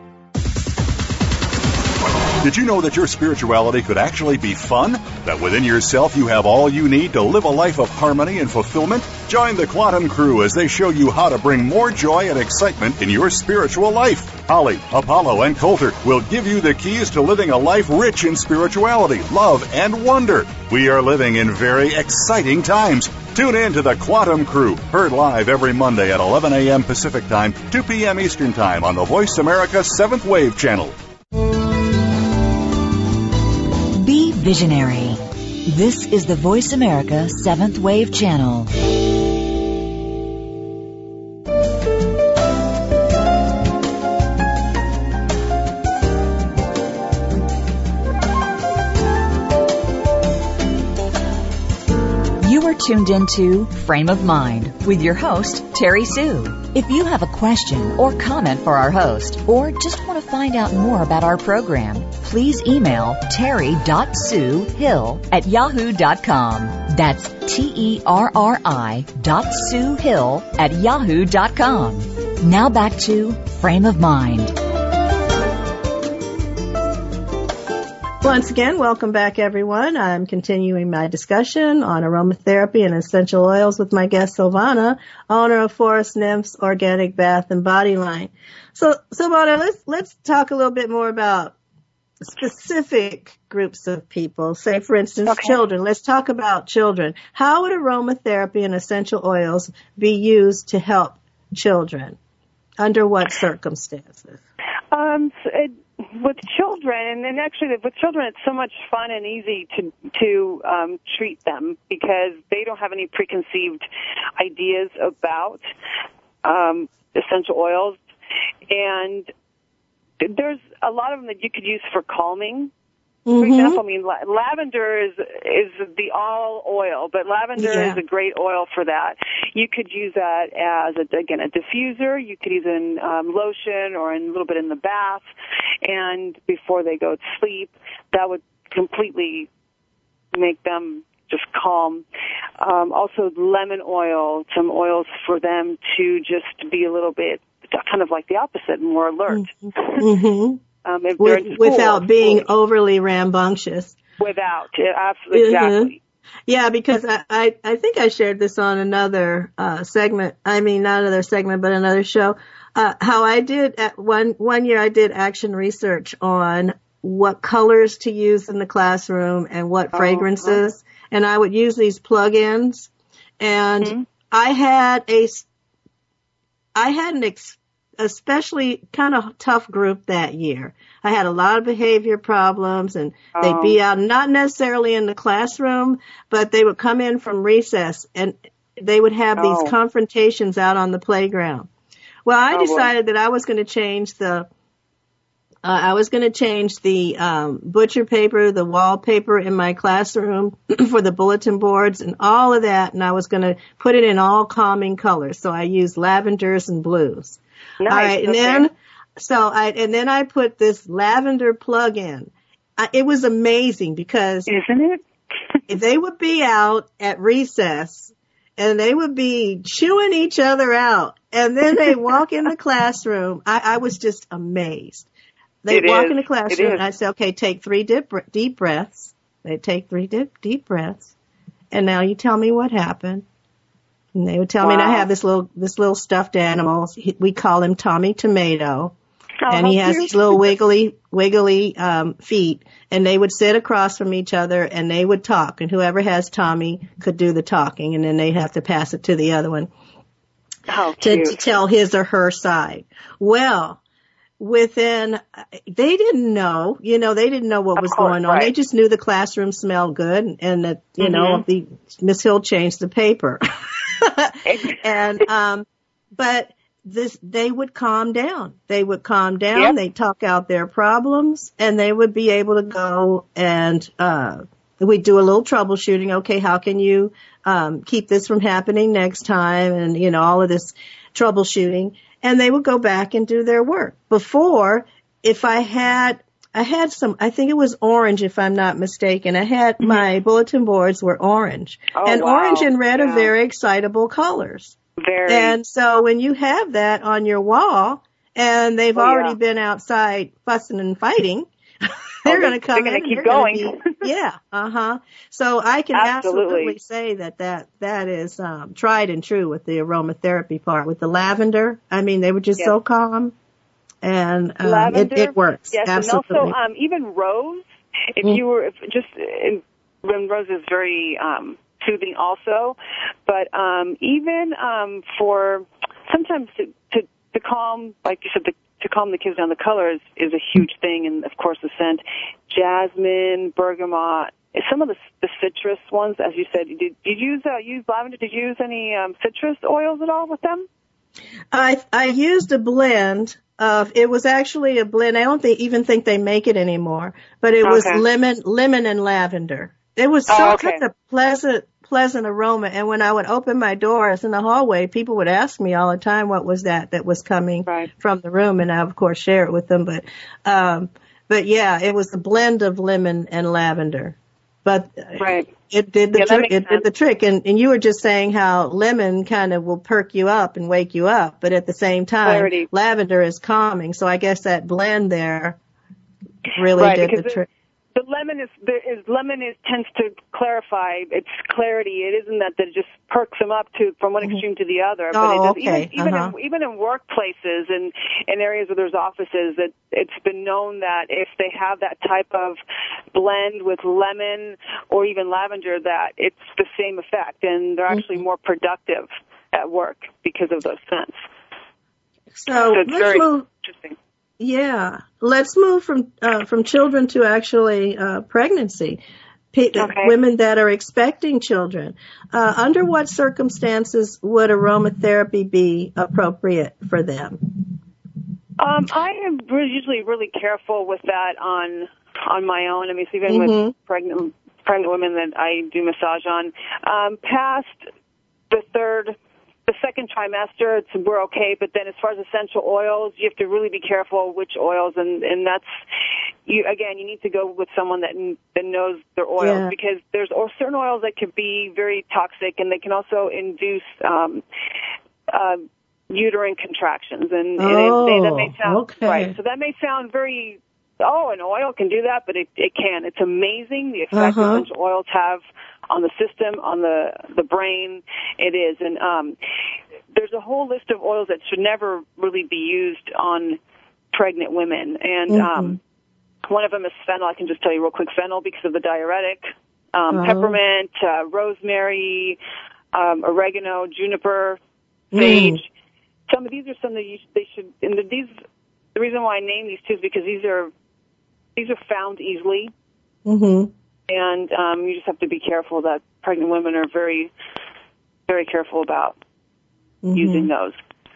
Did you know that your spirituality could actually be fun? That within yourself you have all you need to live a life of harmony and fulfillment? Join the Quantum Crew as they show you how to bring more joy and excitement in your spiritual life. Holly, Apollo, and Coulter will give you the keys to living a life rich in spirituality, love, and wonder. We are living in very exciting times. Tune in to the Quantum Crew, heard live every Monday at eleven a.m. Pacific Time, two p.m. Eastern Time on the Voice America Seventh Wave Channel. Be visionary. This is the Voice America Seventh Wave Channel. You are tuned into Frame of Mind with your host, Terry Sue. If you have a question or comment for our host, or just want to find out more about our program, please email terry dot sue hill at yahoo dot com. That's T E R R I dot Sue Hill at yahoo dot com. Now back to Frame of Mind. Once again, welcome back, everyone. I'm continuing my discussion on aromatherapy and essential oils with my guest, Silvana, owner of Forest Nymphs Organic Bath and Body Line. So, Silvana, let's, let's talk a little bit more about specific groups of people. Say, for instance, okay. children. Let's talk about children. How would aromatherapy and essential oils be used to help children? Under what circumstances? Um, it, with children, and then actually with children, it's so much fun and easy to to um, treat them because they don't have any preconceived ideas about um, essential oils, and there's a lot of them that you could use for calming. For mm-hmm. example, I mean, la- lavender is is the all oil, but lavender yeah. is a great oil for that. you could use that as, a, again, a diffuser. You could use it in um, lotion or in, a little bit in the bath. And before they go to sleep, that would completely make them just calm. Um, also, lemon oil, some oils for them to just be a little bit kind of like the opposite, more alert. Mm-hmm. um, if With, school, without being school. overly rambunctious. Without, absolutely, exactly. Mm-hmm. Yeah, because I, I, I think I shared this on another uh, segment. I mean, not another segment, but another show. Uh, how I did at one one year, I did action research on what colors to use in the classroom and what fragrances, oh, okay. and I would use these plug-ins. And mm-hmm. I had a, I had an ex, especially kind of tough group that year. I had a lot of behavior problems, and oh. they'd be out, not necessarily in the classroom, but they would come in from recess, and they would have oh. these confrontations out on the playground. Well, I oh, decided boy. that I was going to change the, uh, I was going to change the um, butcher paper, the wallpaper in my classroom for the bulletin boards and all of that, and I was going to put it in all calming colors. So I used lavenders and blues. Nice. All right, and okay. then so I and then I put this lavender plug in. I, it was amazing because isn't it? They would be out at recess and they would be chewing each other out, and then they walk in the classroom. I, I was just amazed. They it walk is. in the classroom, and I say, "Okay, take three deep, deep breaths." They take three deep, deep breaths, and now you tell me what happened. And they would tell wow. me, and I have this little, this little stuffed animal. He, we call him Tommy Tomato. Oh, and he has cute. these little wiggly, wiggly, um, feet. And they would sit across from each other and they would talk. And whoever has Tommy could do the talking. And then they'd have to pass it to the other one oh, to, cute. to tell his or her side. Well, within, they didn't know, you know, they didn't know what of was course, going on. Right. They just knew the classroom smelled good and that, you mm-hmm. know, the Miss Hill changed the paper. and, um, but this, they would calm down. They would calm down. Yep. They'd talk out their problems and they would be able to go and, uh, we'd do a little troubleshooting. Okay. How can you, um, keep this from happening next time? And, you know, all of this troubleshooting, and they would go back and do their work. Before, if I had, I had some, I think it was orange, if I'm not mistaken. I had mm-hmm. my bulletin boards were orange. Oh, and wow. orange and red yeah. are very excitable colors. Very. And so when you have that on your wall and they've oh, already yeah. been outside fussing and fighting, they're oh, going to come they're in. Gonna keep they're going. Gonna be, yeah. Uh-huh. So I can absolutely. absolutely say that that, that is, um, tried and true with the aromatherapy part. With the lavender, I mean, they were just yes. so calm. And um, lavender, it, it works. Yes, absolutely. and also um, even rose. If mm. you were if just, and rose is very um, soothing, also. But um, even um, for sometimes to, to to calm, like you said, the, to calm the kids down, the colors is a huge thing, and of course the scent, jasmine, bergamot. Some of the, the citrus ones, as you said, did, did you use uh, use lavender? Did you use any um, citrus oils at all with them? I I used a blend of, it was actually a blend. I don't think, even think they make it anymore, but it was okay. lemon, lemon and lavender. It was so, oh, okay. such a pleasant, pleasant aroma. And when I would open my doors in the hallway, people would ask me all the time what was that that was coming right. from the room, and I of course share it with them. But, um, but yeah, it was a blend of lemon and lavender. But right. it did the yeah, trick. It did the trick. And, and you were just saying how lemon kind of will perk you up and wake you up, but at the same time, Clarity. lavender is calming. So I guess that blend there really right, did the it, trick. The lemon is, the, is lemon is tends to clarify. It's clarity. It isn't that that just perks them up to from one extreme to the other. But oh, it does, okay. even even, uh-huh. in, even in workplaces and in areas where there's offices, that it's been known that if they have that type of blend with lemon or even lavender, that it's the same effect, and they're actually mm-hmm. more productive at work because of those scents. So, so it's let's very move. interesting. Yeah, let's move from uh, from children to actually uh, pregnancy. P- okay. Women that are expecting children. Uh, under what circumstances would aromatherapy be appropriate for them? Um, I am usually really careful with that on on my own. I mean, even mm-hmm. with pregnant pregnant women that I do massage on, um, past the third the second trimester, it's, we're okay. But then as far as essential oils, you have to really be careful which oils, and, and that's, you again, you need to go with someone that, that knows their oils, yeah. because there's certain oils that can be very toxic, and they can also induce um, uh, uterine contractions. And, oh, and it, they, that may sound, okay. right. So that may sound very, oh, an oil can do that, but it, it can. It's amazing the effect uh-huh. essential oils have on the system, on the the brain. It is. And um, there's a whole list of oils that should never really be used on pregnant women. And mm-hmm. um, one of them is fennel. I can just tell you real quick, fennel, because of the diuretic. Um, oh. Peppermint, uh, rosemary, um, oregano, juniper, sage. Mm. Some of these are some that you, they should, and the, these, the reason why I name these two is because these are, these are found easily. Mm-hmm. And um, you just have to be careful that pregnant women are very, very careful about mm-hmm. using those.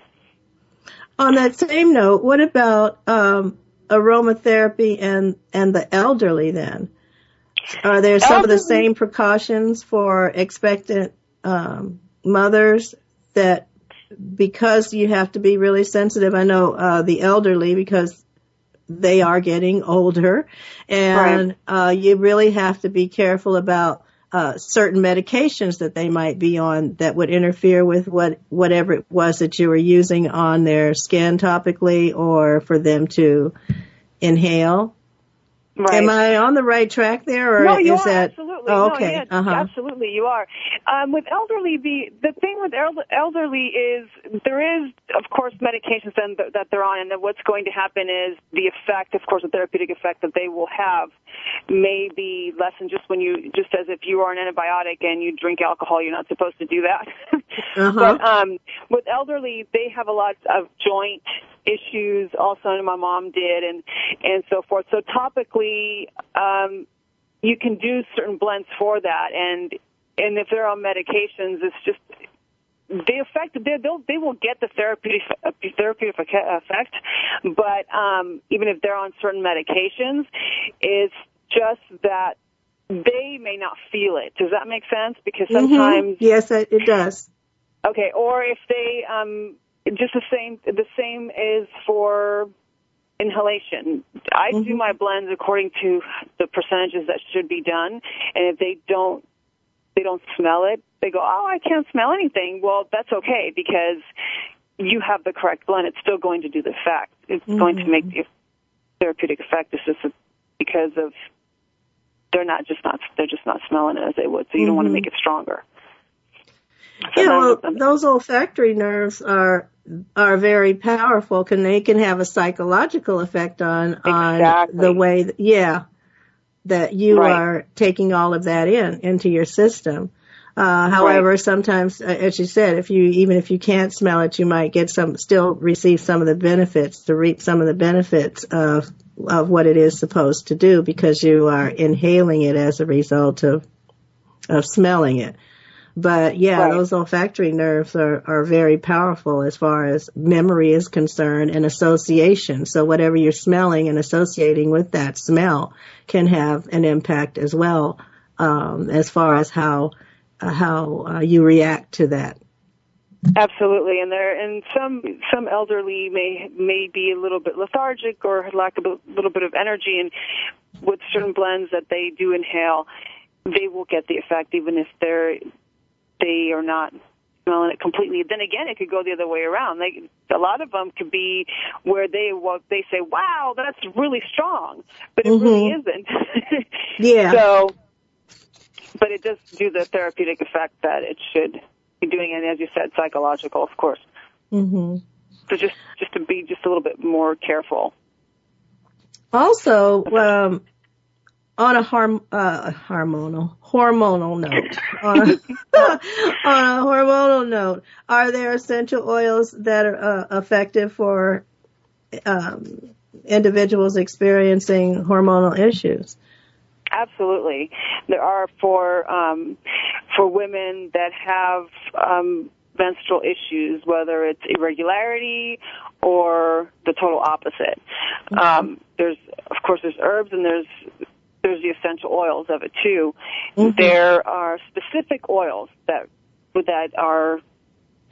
On that same note, what about um, aromatherapy and, and the elderly then? Are there some elderly. of the same precautions for expectant um, mothers that, because you have to be really sensitive? I know uh, the elderly, because they are getting older, and right. uh, you really have to be careful about uh, certain medications that they might be on that would interfere with what whatever it was that you were using on their skin topically or for them to inhale. Right. Am I on the right track there, or no, you is are, that absolutely? Oh, okay? No, yeah, uh-huh. absolutely, you are. Um, with elderly, the the thing with elderly is there is, of course, medications that, that they're on, and then what's going to happen is the effect, of course, the therapeutic effect that they will have may be less than just when you, just as if you are an antibiotic and you drink alcohol, you're not supposed to do that. uh-huh. But um, with elderly, they have a lot of joint issues also, and my mom did, and and so forth. So topically, um, you can do certain blends for that, and and if they're on medications, it's just the effect. They they'll, they will get the therapeutic therapeutic effect, but um, even if they're on certain medications, it's just that they may not feel it. Does that make sense? Because sometimes mm-hmm. yes, it, it does. Okay, or if they um. Just the same. The same is for inhalation. I mm-hmm. do my blends according to the percentages that should be done, and if they don't, they don't smell it. They go, "Oh, I can't smell anything." Well, that's okay because you have the correct blend. It's still going to do the effect. It's mm-hmm. going to make the therapeutic effect. It's just because of they're not just not they're just not smelling it as they would. So you mm-hmm. don't want to make it stronger. So yeah, well, those olfactory nerves are are very powerful. Can they can have a psychological effect on exactly. on the way, that, yeah, that you right. are taking all of that in into your system. Uh, however, right. sometimes, as you said, if you even if you can't smell it, you might get some, still receive some of the benefits, to reap some of the benefits of of what it is supposed to do, because you are inhaling it as a result of of smelling it. But yeah, right. those olfactory nerves are, are very powerful as far as memory is concerned and association. So whatever you're smelling and associating with that smell can have an impact as well, um, as far as how uh, how uh, you react to that. Absolutely, and there and some some elderly may may be a little bit lethargic or lack a little bit of energy, and with certain blends that they do inhale, they will get the effect even if they're they are not smelling it completely. Then again, it could go the other way around. They, a lot of them could be where they well, they say, "Wow, that's really strong," but it mm-hmm. really isn't. yeah. So, but it does do the therapeutic effect that it should be doing, and as you said, psychological, of course. Mm-hmm. So just just to be just a little bit more careful. Also, um, on a harm, uh, hormonal, hormonal note, on a, on a hormonal note, are there essential oils that are uh, effective for um, individuals experiencing hormonal issues? Absolutely, there are for um, for women that have um, menstrual issues, whether it's irregularity or the total opposite. Mm-hmm. Um, there's, of course, there's herbs and there's There's the essential oils of it too. Mm-hmm. There are specific oils that that are that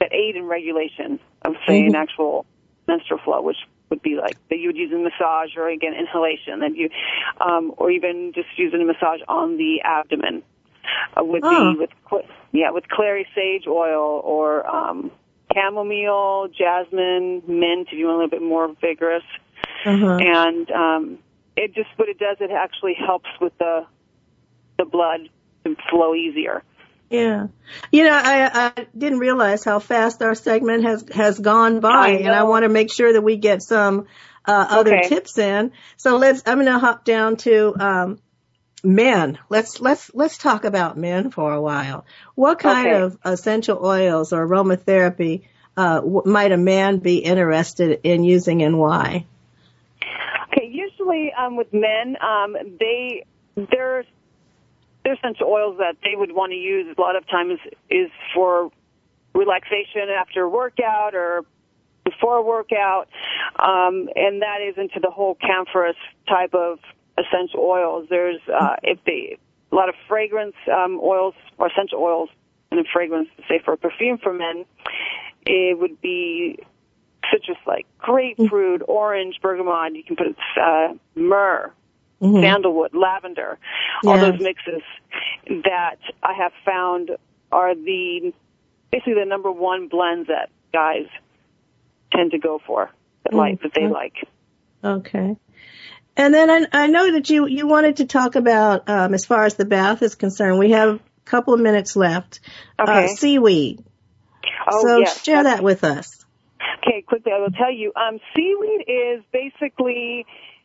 that aid in regulation of, say, mm-hmm. an actual menstrual flow, which would be like that you would use in massage or, again, inhalation, that you, um, or even just using a massage on the abdomen. Uh, would oh. be with, yeah, with clary sage oil or um, chamomile, jasmine, mint, if you want a little bit more vigorous. Uh-huh. And um, it just, what it does, it actually helps with the the blood to flow easier. Yeah. You know, I, I didn't realize how fast our segment has, has gone by, I and I want to make sure that we get some uh, other okay. tips in. So let's, I'm going to hop down to um, men. Let's, let's, let's talk about men for a while. What kind okay. of essential oils or aromatherapy uh, w- might a man be interested in using, and why? Okay, usually um, with men, um, they, there's, essential oils that they would want to use a lot of times is for relaxation after a workout or before a workout, um, and that is into the whole camphorous type of essential oils. There's uh, if they a lot of fragrance um, oils or essential oils and fragrance, say for a perfume for men, it would be citrus like grapefruit, orange, bergamot. You can put uh, myrrh. Mm-hmm. Sandalwood, lavender, all yes. those mixes that I have found are the basically the number one blends that guys tend to go for, that, mm-hmm. like, that they like. Okay. And then I, I know that you, you wanted to talk about, um, as far as the bath is concerned, we have a couple of minutes left. Okay. Uh, seaweed. Oh, so yes. share that with us. Okay, quickly I will tell you. Um, seaweed is basically...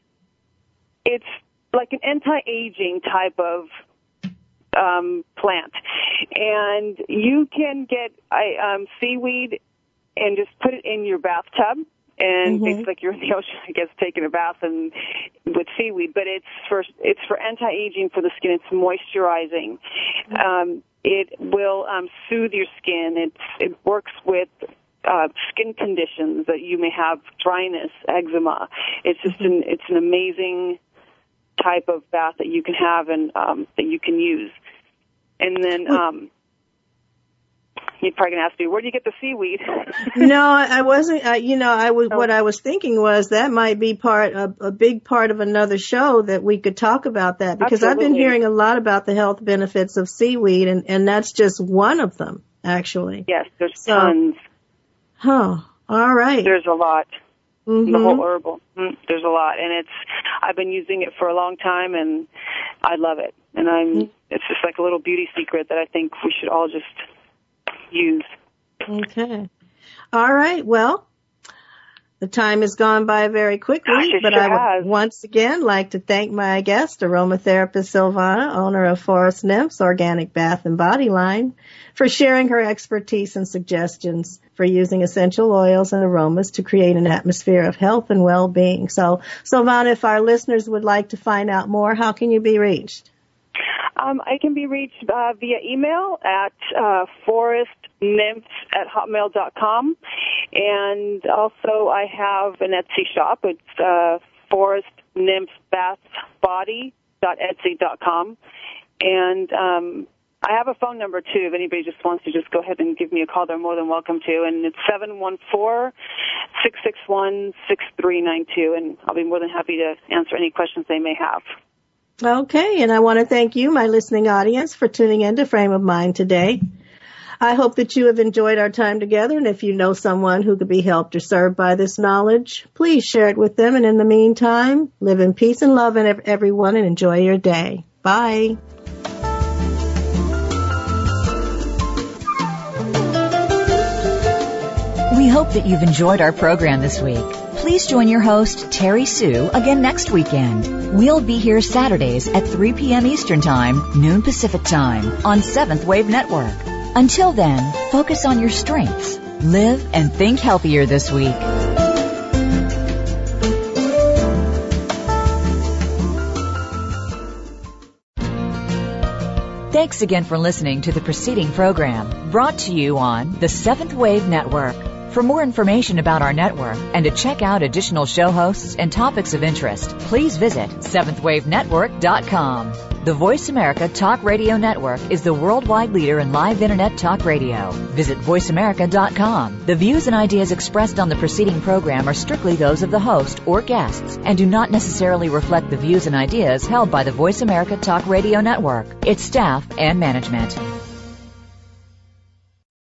It's like an anti-aging type of um, plant, and you can get I, um, seaweed and just put it in your bathtub, and mm-hmm. basically like you're in the ocean, I guess, taking a bath and with seaweed. But it's for it's for anti-aging for the skin. It's moisturizing. Mm-hmm. Um, it will um, soothe your skin. It's it works with Uh, skin conditions that you may have, dryness, eczema. It's just mm-hmm. an it's an amazing type of bath that you can have and um, that you can use. And then um, you're probably going to ask me, where do you get the seaweed? No, I wasn't. Uh, you know, I was. Oh. What I was thinking was that might be part a, a big part of another show that we could talk about that, because Absolutely. I've been hearing a lot about the health benefits of seaweed, and, and that's just one of them, actually. Yes, there's so, tons. Huh. All right. There's a lot. Mm-hmm. The whole herbal. Mm, there's a lot, and it's. I've been using it for a long time, and I love it. And I'm. Mm-hmm. It's just like a little beauty secret that I think we should all just use. Okay. All right. Well, the time has gone by very quickly, Gosh, but sure I would has. once again like to thank my guest, aromatherapist Silvana, owner of Forest Nymphs Organic Bath and Body Line, for sharing her expertise and suggestions for using essential oils and aromas to create an atmosphere of health and well-being. So, Silvana, if our listeners would like to find out more, how can you be reached? Um, I can be reached uh, via email at uh, forestnymphs at hotmail dot com. And also I have an Etsy shop. It's uh, forest nymphs bath body dot etsy dot com. And um, I have a phone number, too. If anybody just wants to just go ahead and give me a call, they're more than welcome to. And it's seven one four, six six one, six three nine two. And I'll be more than happy to answer any questions they may have. Okay, and I want to thank you, my listening audience, for tuning in to Frame of Mind today. I hope that you have enjoyed our time together, and if you know someone who could be helped or served by this knowledge, please share it with them. And in the meantime, live in peace and love, in everyone, and enjoy your day. Bye. We hope that you've enjoyed our program this week. Please join your host, Terry Sue, again next weekend. We'll be here Saturdays at three p.m. Eastern Time, noon Pacific Time, on Seventh Wave Network. Until then, focus on your strengths. Live and think healthier this week. Thanks again for listening to the preceding program, brought to you on the Seventh Wave Network. For more information about our network and to check out additional show hosts and topics of interest, please visit seventh wave network dot com. The Voice America Talk Radio Network is the worldwide leader in live Internet talk radio. Visit voice america dot com. The views and ideas expressed on the preceding program are strictly those of the host or guests and do not necessarily reflect the views and ideas held by the Voice America Talk Radio Network, its staff, and management.